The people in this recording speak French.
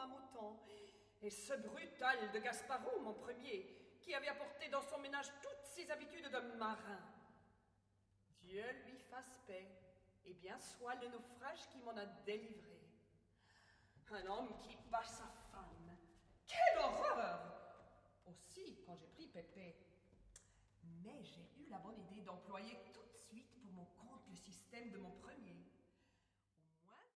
Mamouton, et ce brutal de Gasparou, mon premier, qui avait apporté dans son ménage toutes ses habitudes de marin. Dieu lui fasse paix, et bien soit le naufrage qui m'en a délivré. Un homme qui bat sa femme. Quelle horreur! Aussi, quand j'ai pris Pépé. Mais j'ai eu la bonne idée d'employer tout de suite pour mon compte le système de mon premier.